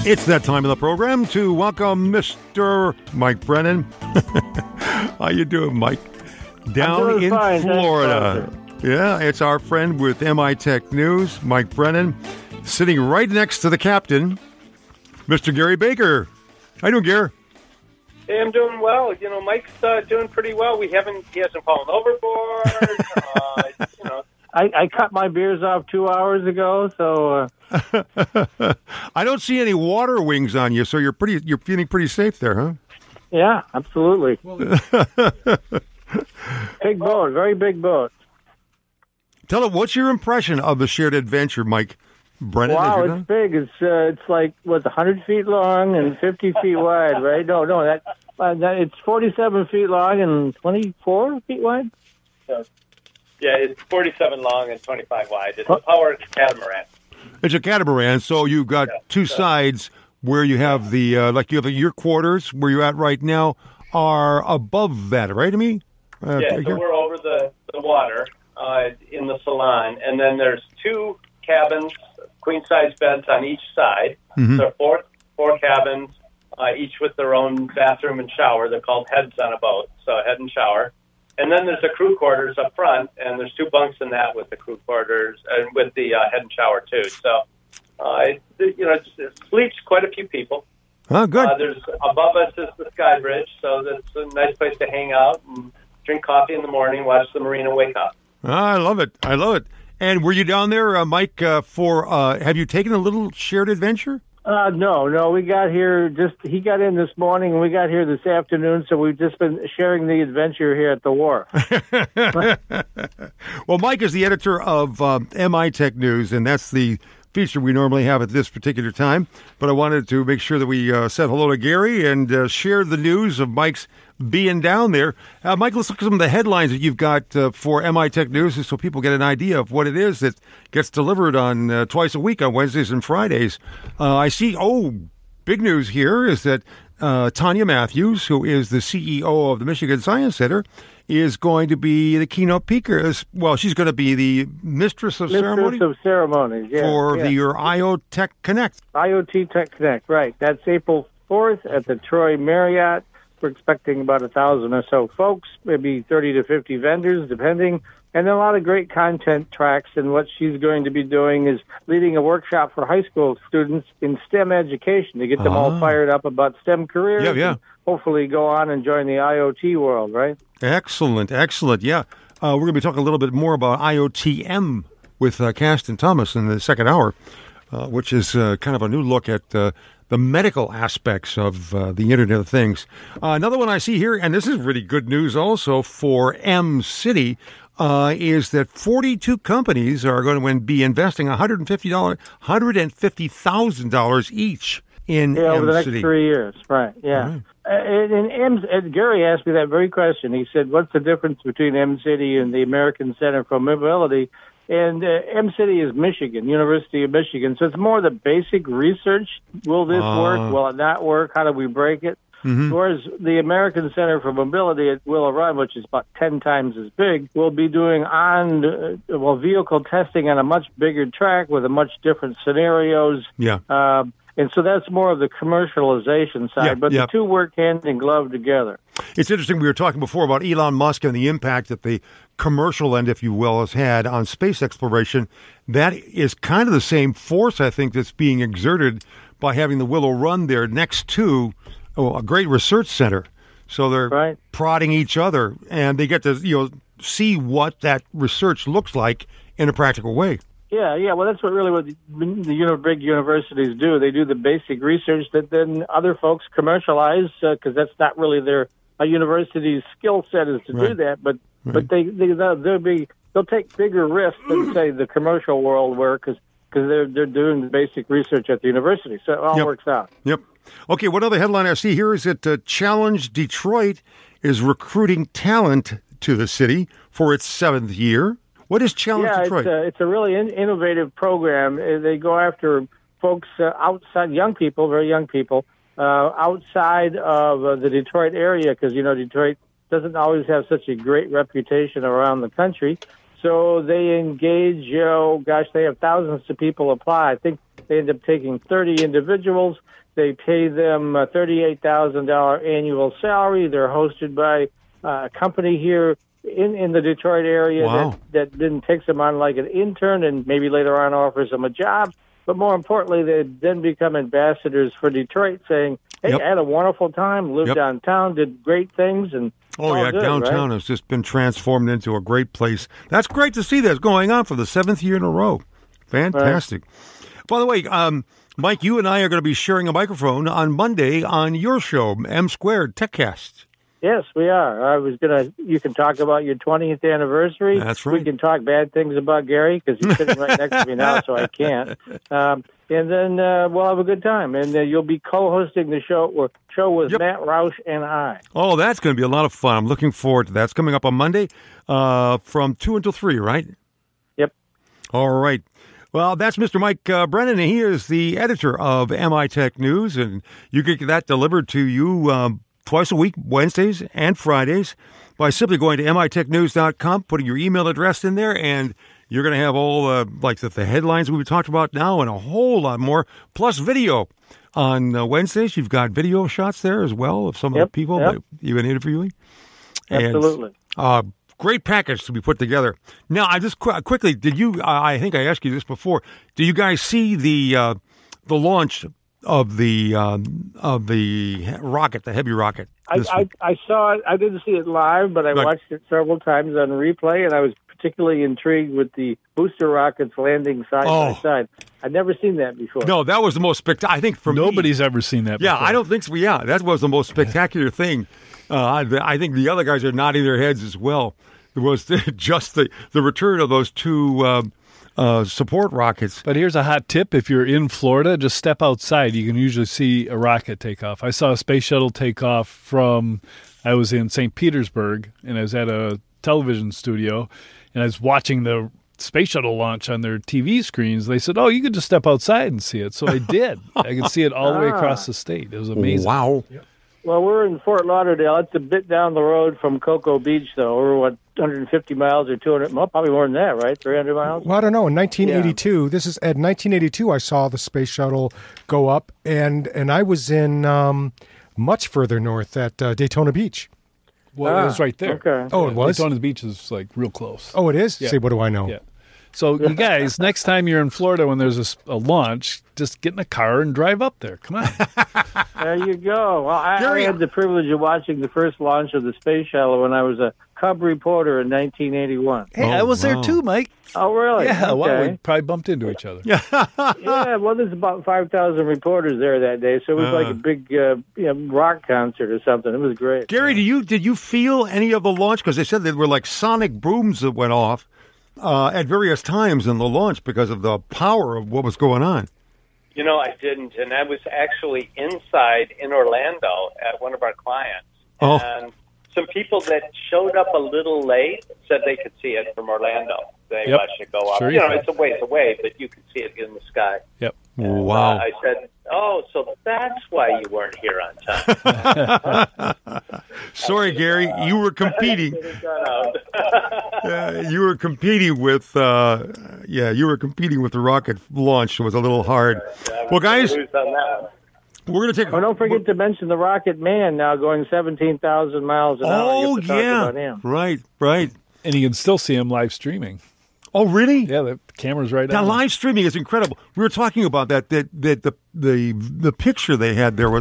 It's that time of the program to welcome Mr. Mike Brennan. How you doing, Mike? Down in fine, Florida. Yeah, it's our friend with MI Tech News, Mike Brennan, sitting right next to the captain, Mr. Gary Baker. How you doing, Gary? Hey, I'm doing well. You know, Mike's doing pretty well. He hasn't fallen overboard. I cut my beers off 2 hours ago, so. I don't see any water wings on you, so you're feeling pretty safe there, huh? Yeah, absolutely. Big boat, very big boat. Tell us, what's your impression of the shared adventure, Mike Brennan? Wow, it's big. It's like 100 feet long and 50 feet wide, right? No, that it's 47 feet long and 24 feet wide. Yeah, it's 47 long and 25 wide. It's a powered catamaran. It's a catamaran, so you've got two sides where you have the your quarters where you're at right now are above that, right? I mean, so we're over the water in the salon, and then there's two cabins, queen-size beds on each side. Mm-hmm. So four cabins, each with their own bathroom and shower. They're called heads on a boat, so head and shower. And then there's the crew quarters up front, and there's two bunks in that with the crew quarters and with the head and shower too. So, it sleeps quite a few people. Oh, good. There's above us is the Sky Bridge, so that's a nice place to hang out and drink coffee in the morning, watch the marina wake up. I love it. And were you down there, Mike? Have you taken a little shared adventure? No. We got here he got in this morning and we got here this afternoon, so we've just been sharing the adventure here at the wharf. Well, Mike is the editor of MI Tech News, and that's the feature we normally have at this particular time. But I wanted to make sure that we said hello to Gary and share the news of Mike's being down there. Mike, let's look at some of the headlines that you've got for MI Tech News so people get an idea of what it is that gets delivered on twice a week on Wednesdays and Fridays. I see, big news here is that Tanya Matthews, who is the CEO of the Michigan Science Center, is going to be the keynote speaker. Well, she's going to be the mistress of ceremonies for your IO Tech Connect. IoT Tech Connect, right. That's April 4th at the Troy Marriott. We're expecting about 1,000 or so folks, maybe 30 to 50 vendors, depending, and a lot of great content tracks. And what she's going to be doing is leading a workshop for high school students in STEM education to get them all fired up about STEM careers. And hopefully go on and join the IoT world, right? Excellent. Yeah. We're going to be talking a little bit more about IoTM with Caston Thomas in the second hour, which is kind of a new look at the medical aspects of the Internet of Things. Another one I see here, and this is really good news also for M-City, is that 42 companies are going to be investing $150,000 each in M-City. Over the next 3 years, right, yeah. Right. And Gary asked me that very question. He said, what's the difference between M-City and the American Center for Mobility? And M-City is Michigan, University of Michigan. So it's more the basic research. Will this work? Will it not work? How do we break it? Mm-hmm. Whereas the American Center for Mobility at Willow Run, which is about 10 times as big, will be doing vehicle testing on a much bigger track with a much different scenarios. Yeah. And so that's more of the commercialization side, but the two work hand in glove together. It's interesting. We were talking before about Elon Musk and the impact that the commercial end, if you will, has had on space exploration. That is kind of the same force, I think, that's being exerted by having the Willow Run there next to a great research center. So they're prodding each other, and they get to see what that research looks like in a practical way. Yeah. Well, that's what the big universities do. They do the basic research that then other folks commercialize because that's not really a university's skill set is to do that. But they'll take bigger risks than say the commercial world where because they're doing the basic research at the university. So it all works out. Yep. Okay. One other headline I see here is that Challenge Detroit is recruiting talent to the city for its 7th year. What is Challenge Detroit? It's a really innovative program. They go after folks outside, very young people, outside of the Detroit area because, Detroit doesn't always have such a great reputation around the country. So they engage, they have thousands of people apply. I think They end up taking 30 individuals. They pay them a $38,000 annual salary. They're hosted by a company here in the Detroit area that then takes them on like an intern and maybe later on offers them a job. But more importantly, they then become ambassadors for Detroit, saying, hey, I had a wonderful time, lived downtown, did great things. And downtown has just been transformed into a great place. That's great to see that's going on for the 7th year in a row. Fantastic. Right. By the way, Mike, you and I are going to be sharing a microphone on Monday on your show, M Squared TechCast. Yes, we are. You can talk about your 20th anniversary. That's right. We can talk bad things about Gary because he's sitting right next to me now, so I can't. And then we'll have a good time. And you'll be co-hosting the show with Matt Roush and I. Oh, that's going to be a lot of fun. I'm looking forward to that. It's coming up on Monday from 2 until 3, right? Yep. All right. Well, that's Mr. Mike Brennan. He is the editor of MI Tech News, and you get that delivered to you twice a week, Wednesdays and Fridays, by simply going to mitechnews.com, putting your email address in there, and you're going to have all the headlines we've talked about now and a whole lot more, plus video. On Wednesdays, you've got video shots there as well of some of the people that you've been interviewing. Absolutely. And, great package to be put together. Now, I just quickly, did you, I think I asked you this before, do you guys see the launch of the rocket, the heavy rocket? I saw it. I didn't see it live, but I watched it several times on replay, and I was particularly intrigued with the booster rockets landing side by side. I'd never seen that before. No, that was the most spectacular. I think nobody's ever seen that before. Yeah, I don't think so. Yeah, that was the most spectacular thing. I think the other guys are nodding their heads as well. It was just the return of those two support rockets. But here's a hot tip. If you're in Florida, just step outside. You can usually see a rocket take off. I saw a space shuttle take off I was in St. Petersburg, and I was at a television studio, and I was watching the space shuttle launch on their TV screens. They said, you could just step outside and see it. So I did. I could see it all the way across the state. It was amazing. Wow. Yep. Well, we're in Fort Lauderdale. It's a bit down the road from Cocoa Beach, though. We're, 150 miles or 200, well, probably more than that, right? 300 miles? Well, I don't know. In 1982, this is at 1982, I saw the space shuttle go up, and I was in much further north at Daytona Beach. Well, it was right there. Okay. Oh, it was? Daytona Beach is like real close. Oh, it is? Yeah. See, what do I know? Yeah. So, you guys, next time you're in Florida when there's a launch, just get in a car and drive up there. Come on. There you go. Well, I had the privilege of watching the first launch of the space shuttle when I was a cub reporter in 1981. Hey, I was there too, Mike. Oh, really? Yeah, okay. well, we probably bumped into each other. Yeah, well, there's about 5,000 reporters there that day, so it was like a big rock concert or something. It was great. Gary, did you feel any of the launch? Because they said there were like sonic booms that went off at various times in the launch because of the power of what was going on. I didn't, and I was actually inside in Orlando at one of our clients. Oh. And some people that showed up a little late said they could see it from Orlando. They watched it go up. Sure it's a ways away, but you could see it in the sky. Yep. And, wow. I said, so that's why you weren't here on time. Sorry, Gary, you were competing. You were competing with the rocket launch. It was a little hard. Well, guys, we're going to take. Oh, don't forget to mention the Rocket Man now going 17,000 miles an hour. Oh, about him. Right. And you can still see him live streaming. Oh, really? Yeah, the camera's right now. on. Live streaming is incredible. We were talking about that the picture they had there was